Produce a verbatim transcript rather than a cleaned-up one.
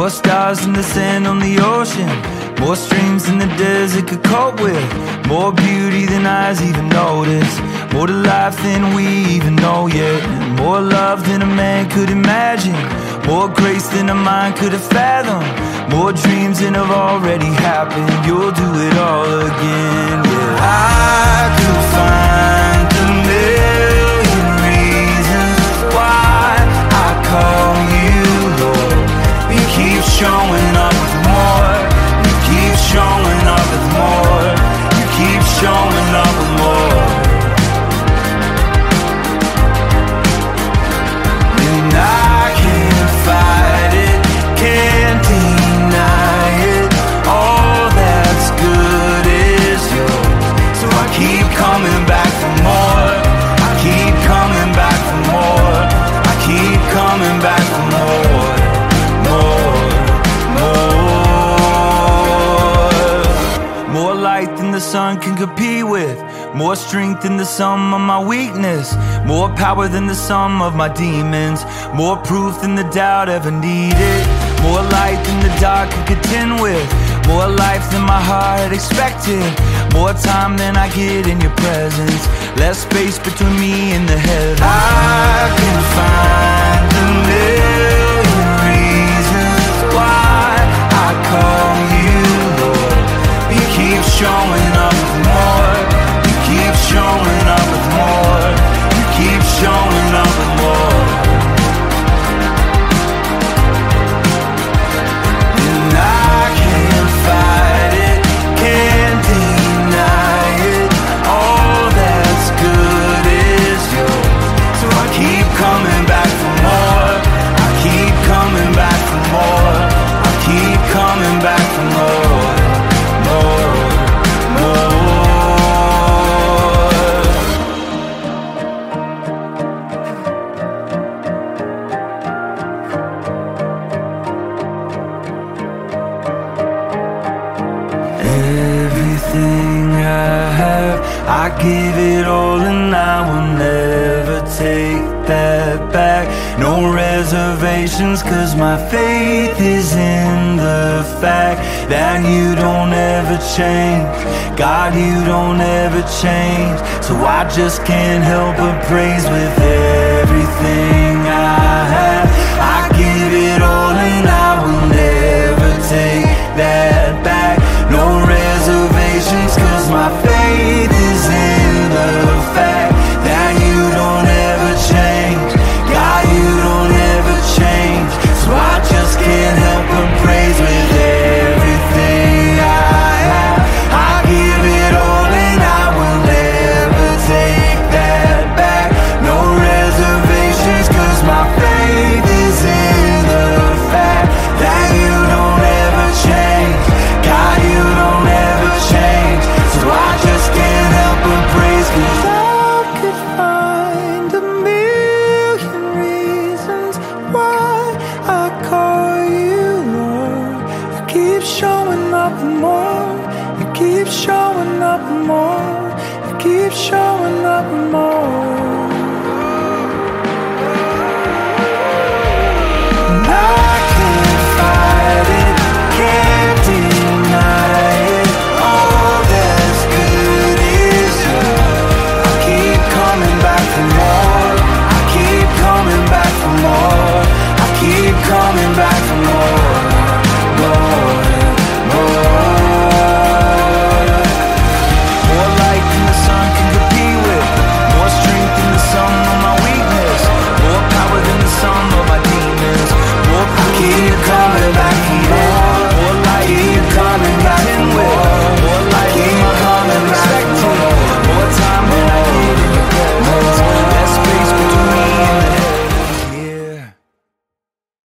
More stars than the sand on the ocean, more streams than the desert could cope with, more beauty than eyes even notice, more to life than we even know yet, more love than a man could imagine, more grace than a mind could have fathomed, more dreams than have already happened. You'll do it all again. Yeah, I could find a million reasons why I call you Lord. You keep showing up with more, you keep showing up with more, you keep showing up with more. And I can't fight it, can't deny it, all that's good is yours. So I keep coming back for more, I keep coming back for more, I keep coming back for more, more, more. More light than the sun can compete with, more strength than the sum of my weakness, more power than the sum of my demons, more proof than the doubt ever needed, more light than the dark could contend with, more life than my heart had expected, more time than I get in your presence, less space between me and the heavens. I can find a million reasons why I call you Lord. You keep showing up with more, you keep showing up with more, you keep showing up with more. And I can't fight it, can't deny it, all that's good is yours. So I keep coming back for more, I keep coming back for more, I keep coming back for more, more, more. Everything I have, I give it all and I will never take that back. No reservations, cause my faith is in the fact that you don't ever change. God, you don't ever change. So I just can't help but praise with everything I have. I give it all